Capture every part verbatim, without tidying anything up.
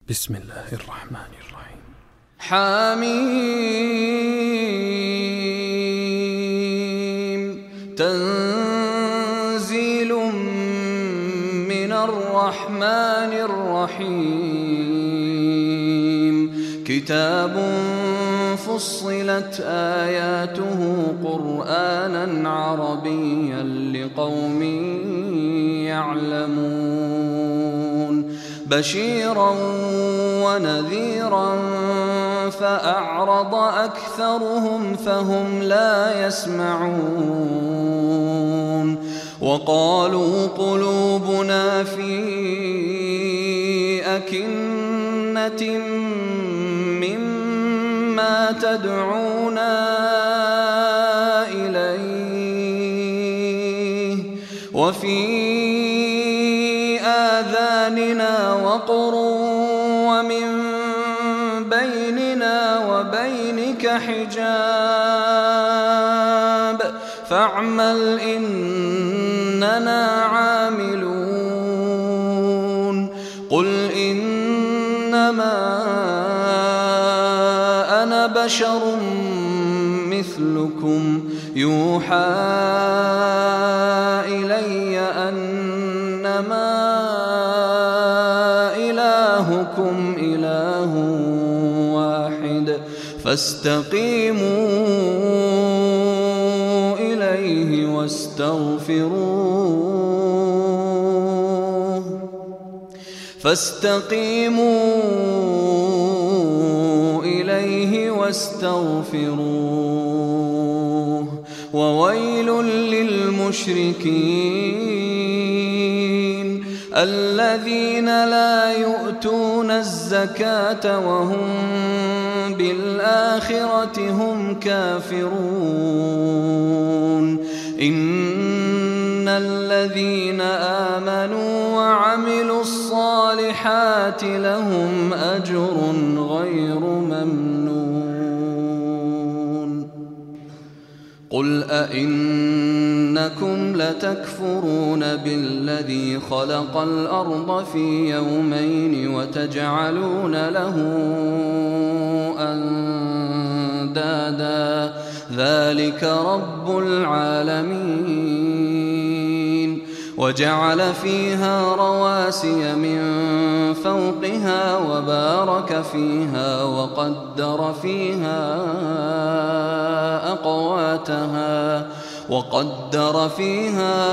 بسم الله الرحمن الرحيم. حميم تنزيل من الرحمن الرحيم كتاب فصلت آياته قرآنا عربيا لقوم يعلمون بشيرا ونذيرا فأعرض أكثرهم فهم لا يسمعون وقالوا قلوبنا في أكنة مما تدعونا إليه وفي آذاننا وقر ومن بيننا وبينك حجاب فاعمل إننا عاملون قل إنما أنا بشر مثلكم يوحى إلي أنما إلهكم إله واحد فاستقيموا إليه واستغفروه فاستقيموا إليه واستغفروه وويل للمشركين الذين لا يؤتون الزكاة وهم بالآخرة هم كافرون إن الذين آمنوا وعملوا الصالحات لهم أجر غير ممنون قل أئنكم لتكفرون بالذي خلق الأرض في يومين وتجعلون له أندادا ذلك رب العالمين وجعل فيها رواسي من فوقها وبارك فيها وقدر فيها أقواتها وقدر فيها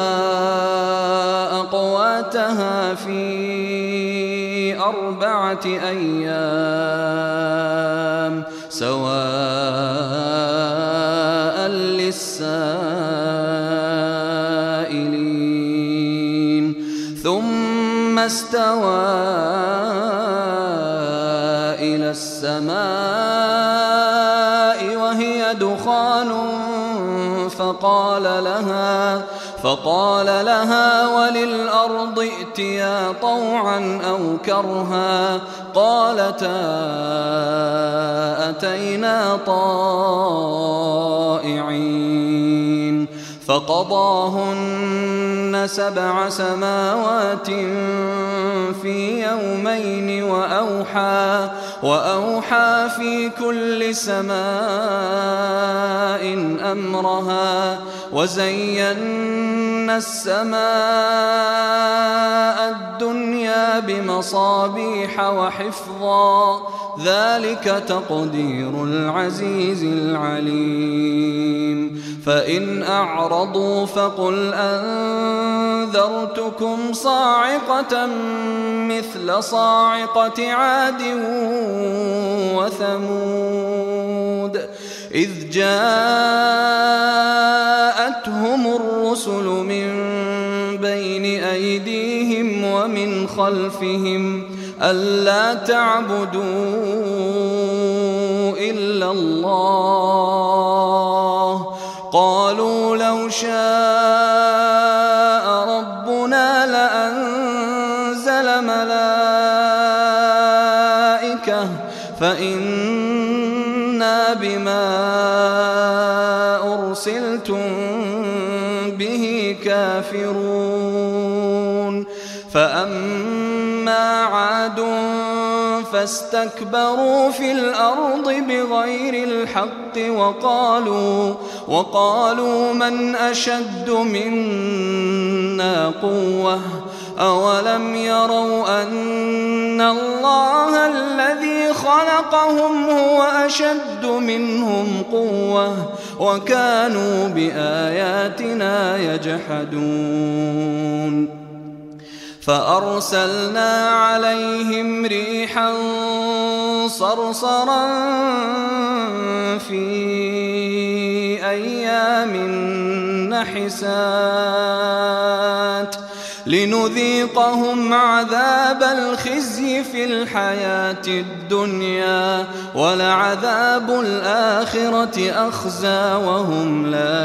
أقواتها في أربعة أيام سواء للسائلين ثم استوى إلى السماء وهي دخان فقال لها فقال لها وللأرض ائتيا طوعا أو كرها قالتا أتينا طائعين فقضاهن سبع سماوات في يومين وأوحى وأوحى في كل سماء أمرها وزينا السماء الدنيا بمصابيح وحفظا ذلك تقدير العزيز العليم فإن أعرضوا فقل أنذرتكم صاعقة مثل صاعقة عاد وثمود إذ جاءتهم الرسل من بين أيديهم ومن خلفهم ألا تعبدوا إلا الله قالوا لو شاء ربنا لأنزل ملائكة فإنا بما أرسلتم به كافرون فأما عاد فاستكبروا في الأرض بغير الحق وقالوا, وقالوا من أشد منا قوة أولم يروا أن الله الذي خلقهم هو أشد منهم قوة وكانوا بآياتنا يجحدون فأرسلنا عليهم ريحا صرصرا في أيام نحسات لنذيقهم عذاب الخزي في الحياة الدنيا ولعذاب الآخرة أخزى وهم لا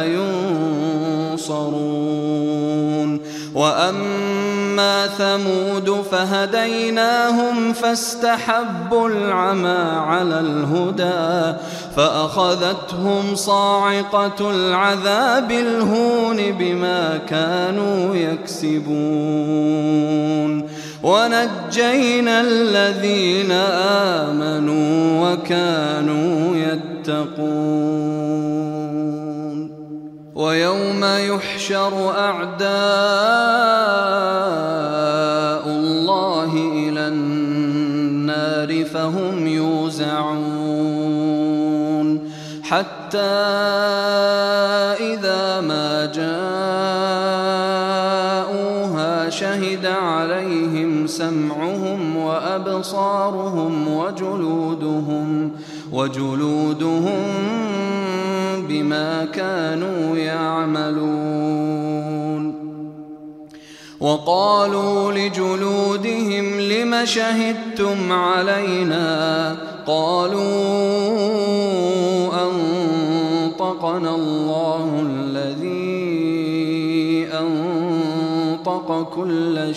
ينصرون وأما ثمود فهديناهم فاستحبوا العمى على الهدى فأخذتهم صاعقة العذاب الهون بما كانوا يكسبون ونجينا الذين آمنوا وكانوا يتقون ويوم يحشر أعداء الله إلى النار فهم يوزعون حتى إذا ما جاءوها شهد عليهم سمعهم وأبصارهم وجلودهم وجلودهم بما كانوا يعملون وقالوا لجلودهم لم شهدتم علينا قالوا أنطقنا الله الذي أنطق كل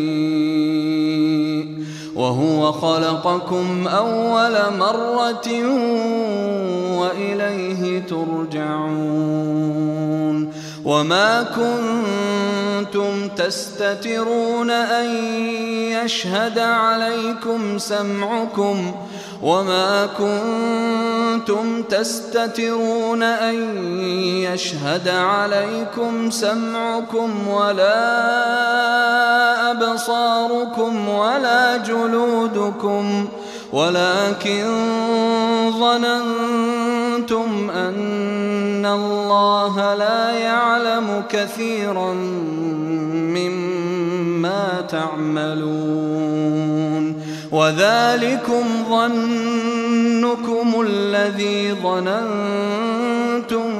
شيء وهو خلقكم أول مرة وإليه ترجعون وما كنتم تستترون أن يشهد عليكم سمعكم وما كنتم تستترون أن يشهد عليكم سمعكم ولا أبصاركم ولا جلودكم ولكن ظننتم أن الله لا يعلم كثيرا مما تعملون وذلكم ظنكم الذي ظننتم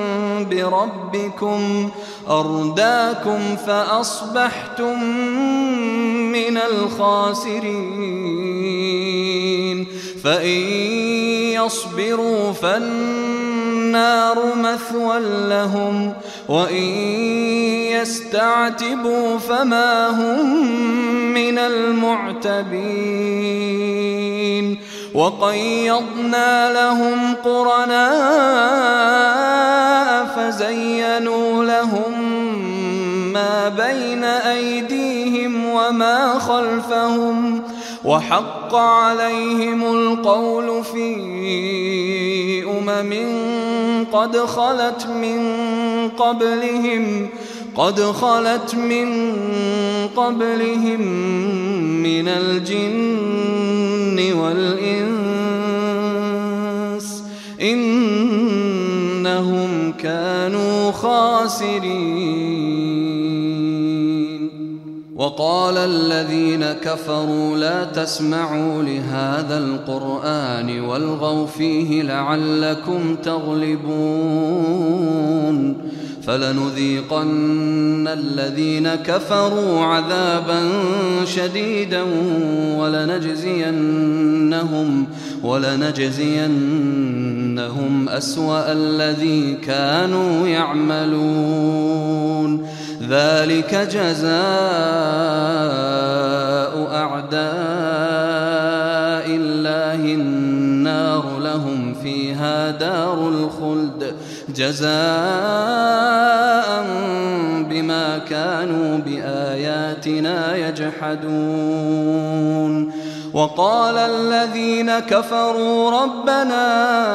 بربكم أرداكم فأصبحتم من الخاسرين فإن يصبروا فالنار مثوى لهم وإن يستعتبوا فما هم من المعتبين وقيضنا لهم قرناء فزينوا لهم ما بين أيديهم وما خلفهم وحق عليهم القول في أمم قد خلت من قبلهم قد خلت من قبلهم من الجن والإنس إنهم كانوا خاسرين وقال الذين كفروا لا تسمعوا لهذا القرآن والغوا فيه لعلكم تغلبون فلنذيقن الذين كفروا عذابا شديدا ولنجزينهم ولنجزينهم أسوأ الذي كانوا يعملون ذلك جزاء أعداء الله النار لهم فيها دار الخلد جزاء بما كانوا بآياتنا يجحدون وقال الذين كفروا ربنا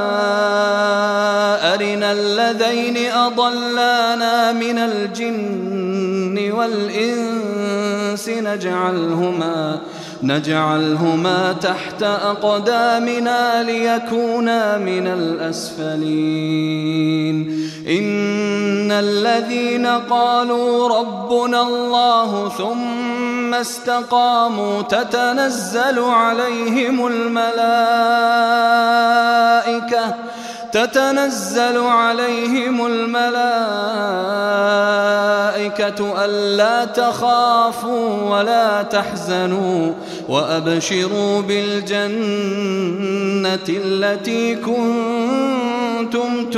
أرنا الذين أضلانا من الجن والإنس نجعلهما نجعلهما تحت أقدامنا ليكونا من الأسفلين إن الذين قالوا ربنا الله ثم استقاموا تتنزل عليهم الملائكة تتنزل عليهم الملائكة ألا تخافوا ولا تحزنوا وأبشروا بالجنة التي كنتم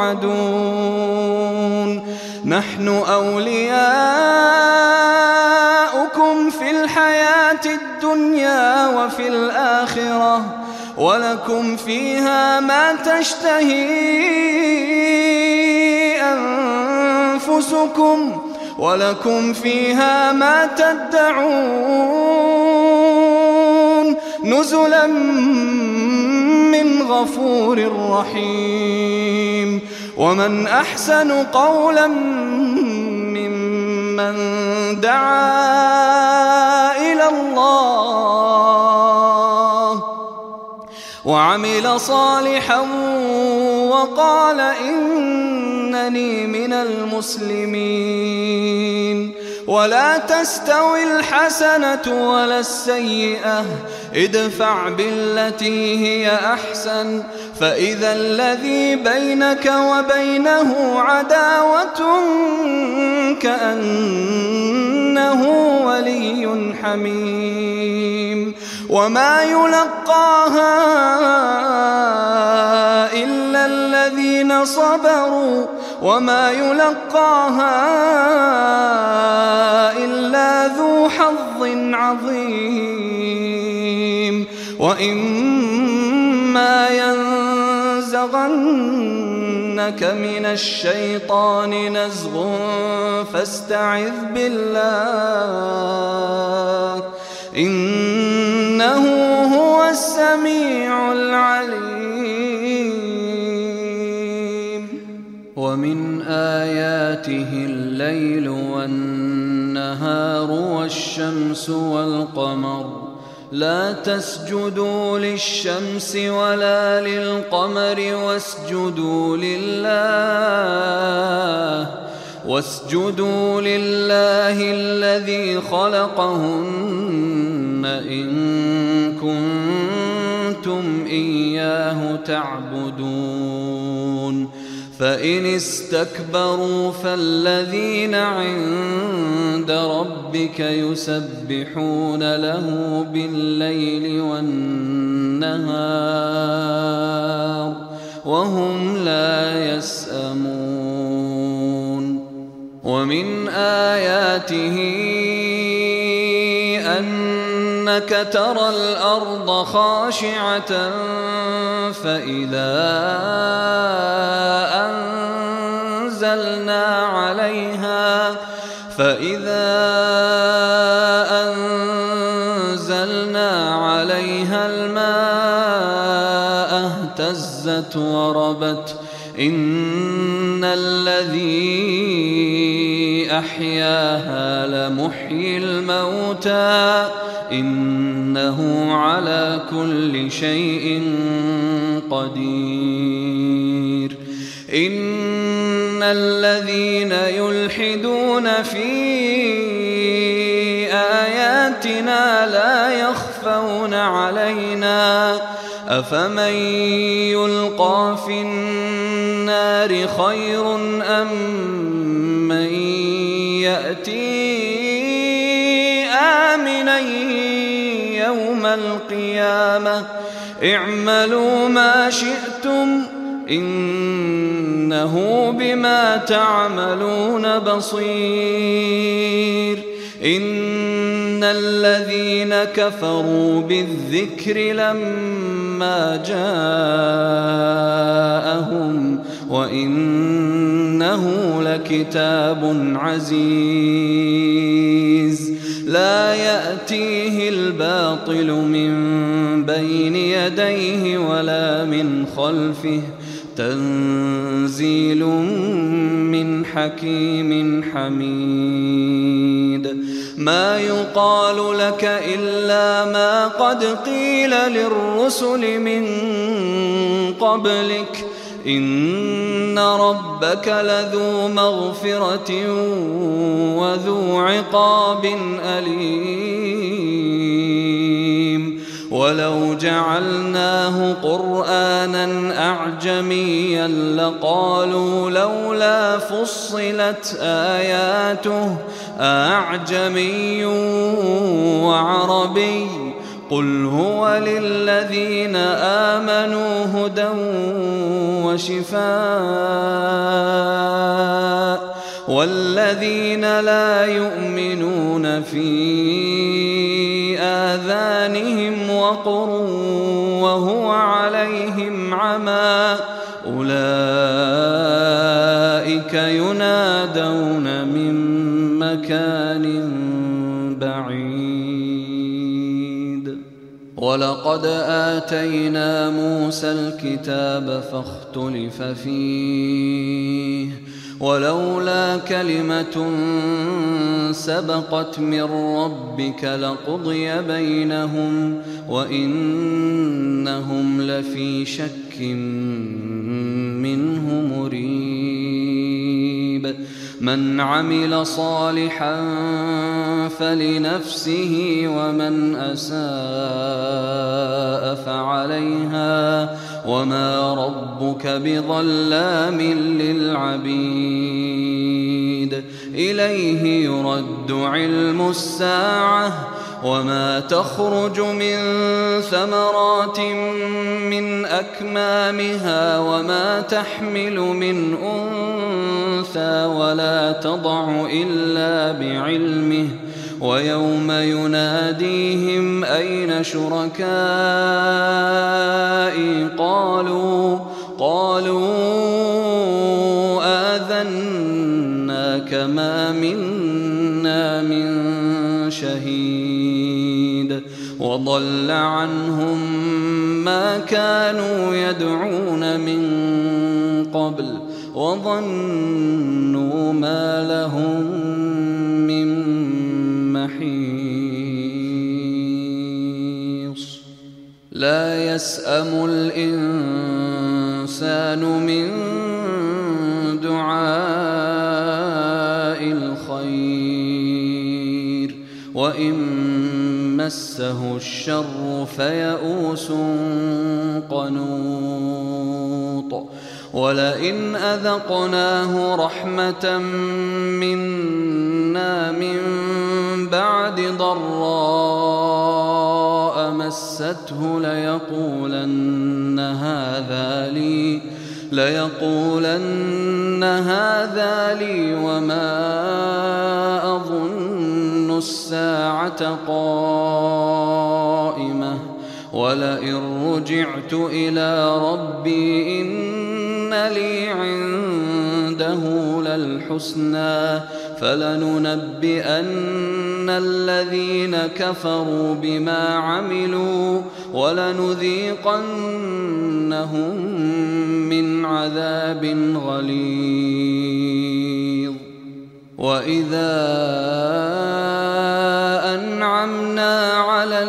توعدون نحن أولياؤكم في الحياة الدنيا وفي الآخرة ولكم فيها ما تشتهي أنفسكم ولكم فيها ما تدعون نزلا من غفور رحيم ومن أحسن قولا ممن دعا إلى الله وعمل صالحا وقال إنني من المسلمين ولا تستوي الحسنة ولا السيئة ادفع بالتي هي أحسن فإذا الذي بينك وبينه عداوة كأنه ولي حميم وما يلقاها إلا الذين صبروا وما يلقاها إلا ذو حظ عظيم وإما ينزغنك من الشيطان نزغ فاستعذ بالله إنه هو السميع العليم ومن آياته الليل والنهار والشمس والقمر لا تسجدوا للشمس ولا للقمر واسجدوا لله واسجدوا لله الذي خلقهن إن كنتم إياه تعبدون فإن استكبروا فالذين عند ربك يسبحون له بالليل والنهار وهم لا يسأمون ومن آياته أنك ترى الأرض خاشعة فإذا أنزلنا عليها فإذا أنزلنا عليها الماء اهتزت وربت إن الذي أحياها لمحيي الموتى إنه على كل شيء قدير إن الذين يلحدون في آياتنا لا يخفون علينا أفمن يلقى في النار خير أم من يأتي آمنا يوم القيامة اعملوا ما شئتم إنه بما تعملون بصير إن الذين كفروا بالذكر لما جاءهم وإنه لكتاب عزيز لا يأتيه الباطل من بين يديه ولا من خلفه تنزيل من حكيم حميد ما يقال لك إلا ما قد قيل للرسل من قبلك إن ربك لذو مغفرة وذو عقاب أليم ولو جعلناه قرآنا أعجميا لقالوا لولا فصلت آياته أعجمي وعربي قل هو للذين آمنوا هدى وشفاء والذين لا يؤمنون في آذانهم وقر وهو عليهم عمى أولئك ينادون من مكان بعيد ولقد آتينا موسى الكتاب فاختلف فيه ولولا كلمة سبقت من ربك لقضي بينهم وإنهم لفي شك منه مريب من عمل صالحا فلنفسه ومن أساء فعليها وما ربك بظلام للعبيد إليه يرد علم الساعة وما تخرج من ثمرات من أكمامها وما تحمل من أنثى ولا تضع إلا بعلمه ويوم يناديهم أين شركائي قالوا قالوا آذناك ما منا من شهيد وضل عنهم ما كانوا يدعون من قبل وظنوا ما لهم من محيص لا يسأم الإنسان من دعاء الخير وإن مسه الشر فيئوس قنوط ولئن أذقناه رحمة منا من بعد ضراء مسته ليقولن هذا لي ليقولن هذا لي وما أظن الساعة قائمة ولئن رجعت إلى ربي إن لي عنده للحسنى فلننبئن الذين كفروا بما عملوا ولنذيقنهم من عذاب غليظ وإذا أنعمنا على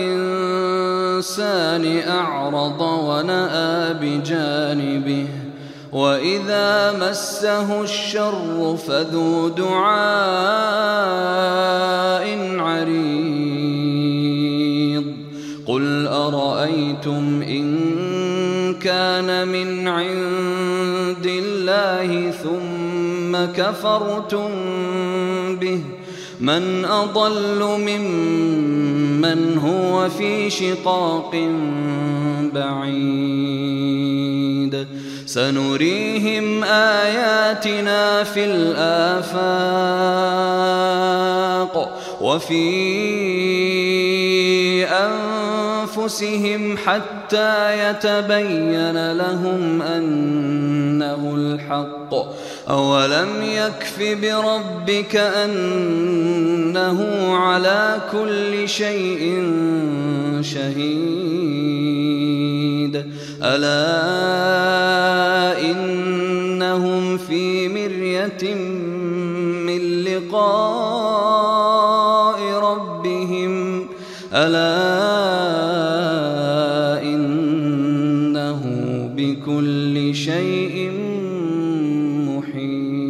الإنسان أعرض ونأى بجانبه وإذا مسه الشر فذو دعاء عريض قل أرأيتم إن كان من عند الله ثم كفرتم به من أضل ممن هو في شقاق بعيد سنريهم آياتنا في الآفاق وفي أنفسهم حتى يتبين لهم أنه الحق. أولم يكف بربك أنه على كل شيء شهيد. ألا إنهم في مرية من لقاء ربهم ألا إنه بكل شيء محيط.